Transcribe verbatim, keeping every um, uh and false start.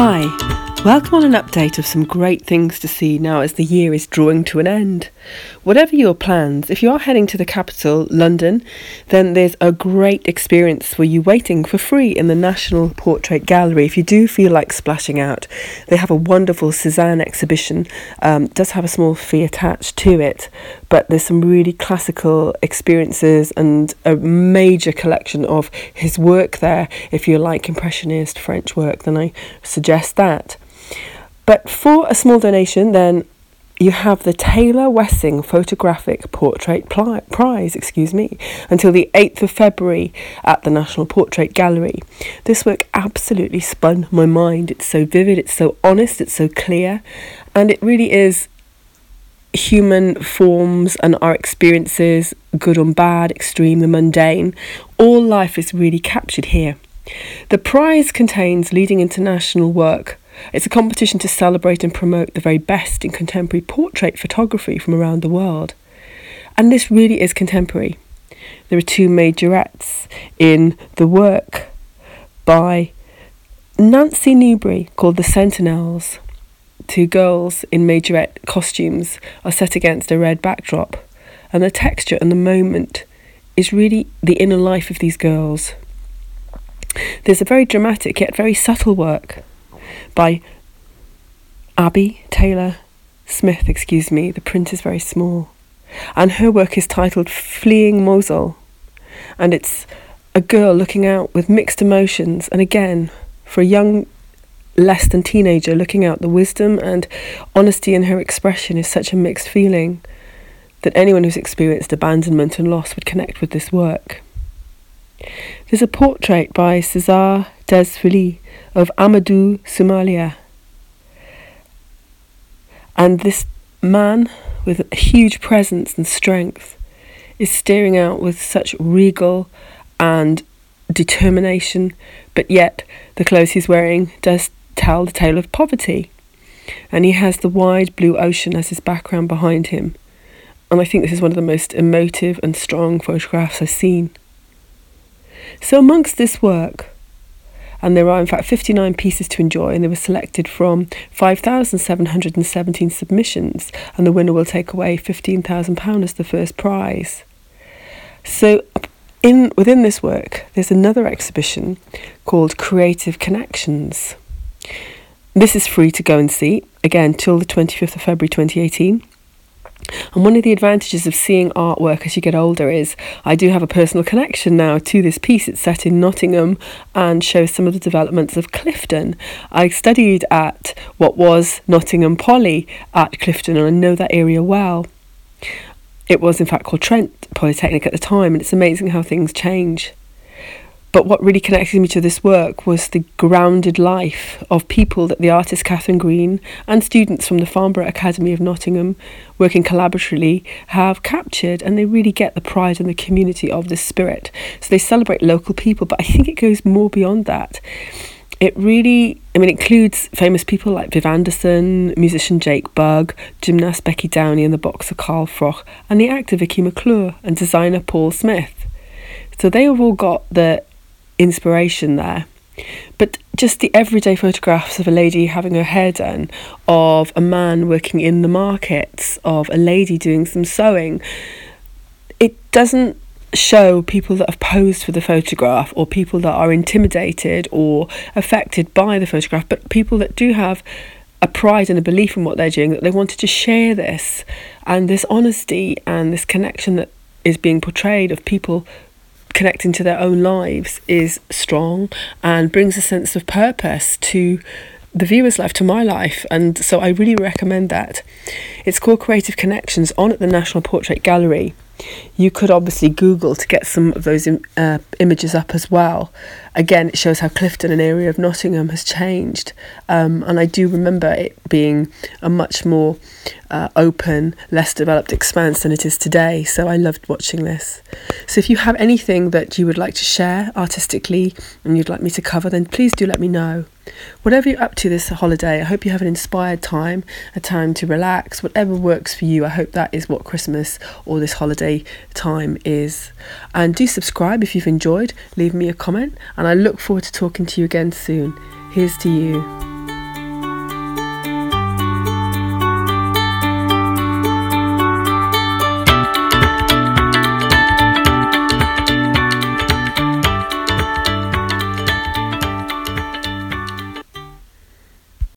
Hi, welcome on an update of some great things to see now as the year is drawing to an end. Whatever your plans, if you are heading to the capital, London, then there's a great experience for you waiting for free in the National Portrait Gallery. If you do feel like splashing out, they have a wonderful Cézanne exhibition. Um, it does have a small fee attached to it, but there's some really classical experiences and a major collection of his work there. If you like Impressionist French work, then I suggest that. But for a small donation, then you have the Taylor Wessing Photographic Portrait Pli- Prize, excuse me, until the eighth of February at the National Portrait Gallery. This work absolutely spun my mind. It's so vivid, it's so honest, it's so clear, and it really is human forms and our experiences, good and bad, extreme, the mundane. All life is really captured here. The prize contains leading international work. It's a competition to celebrate and promote the very best in contemporary portrait photography from around the world. And this really is contemporary. There are two majorettes in the work by Nancy Newbury called The Sentinels. Two girls in majorette costumes are set against a red backdrop, and the texture and the moment is really the inner life of these girls. There's a very dramatic yet very subtle work by Abby Taylor Smith, excuse me, the print is very small, and her work is titled Fleeing Mosul, and it's a girl looking out with mixed emotions, and again, for a young, less than teenager, looking out, the wisdom and honesty in her expression is such a mixed feeling that anyone who's experienced abandonment and loss would connect with this work. There's a portrait by César Desfilly of Amadou Soumaïla. And this man with a huge presence and strength is staring out with such regal and determination, but yet the clothes he's wearing does tell the tale of poverty. And he has the wide blue ocean as his background behind him. And I think this is one of the most emotive and strong photographs I've seen. So amongst this work, and there are in fact fifty-nine pieces to enjoy, and they were selected from five thousand seven hundred seventeen submissions, and the winner will take away fifteen thousand pounds as the first prize. So in within this work, there's another exhibition called Creative Connections. This is free to go and see, again, till the twenty-fifth of February twenty eighteen. And one of the advantages of seeing artwork as you get older is I do have a personal connection now to this piece. It's set in Nottingham and shows some of the developments of Clifton. I studied at what was Nottingham Poly at Clifton, and I know that area well. It was in fact called Trent Polytechnic at the time, and it's amazing how things change. But what really connected me to this work was the grounded life of people that the artist Catherine Green and students from the Farnborough Academy of Nottingham, working collaboratively, have captured, and they really get the pride and the community of this spirit. So they celebrate local people, but I think it goes more beyond that. It really, I mean, it includes famous people like Viv Anderson, musician Jake Bugg, gymnast Becky Downey, and the boxer Carl Froch, and the actor Vicky McClure, and designer Paul Smith. So they have all got the inspiration there. But just the everyday photographs of a lady having her hair done, of a man working in the markets, of a lady doing some sewing, it doesn't show people that have posed for the photograph or people that are intimidated or affected by the photograph, but people that do have a pride and a belief in what they're doing, that they wanted to share this, and this honesty and this connection that is being portrayed of people connecting to their own lives is strong and brings a sense of purpose to the viewer's life, to my life, and so I really recommend that. It's called Creative Connections, on at the National Portrait Gallery. You could obviously Google to get some of those im- uh, images up as well. Again, it shows how Clifton, an area of Nottingham, has changed. Um, and I do remember it being a much more uh, open, less developed expanse than it is today. So I loved watching this. So if you have anything that you would like to share artistically and you'd like me to cover, then please do let me know. Whatever you're up to this holiday, I hope you have an inspired time, a time to relax, whatever works for you. I hope that is what Christmas or this holiday time is. And do subscribe if you've enjoyed, leave me a comment, and I look forward to talking to you again soon. Here's to you.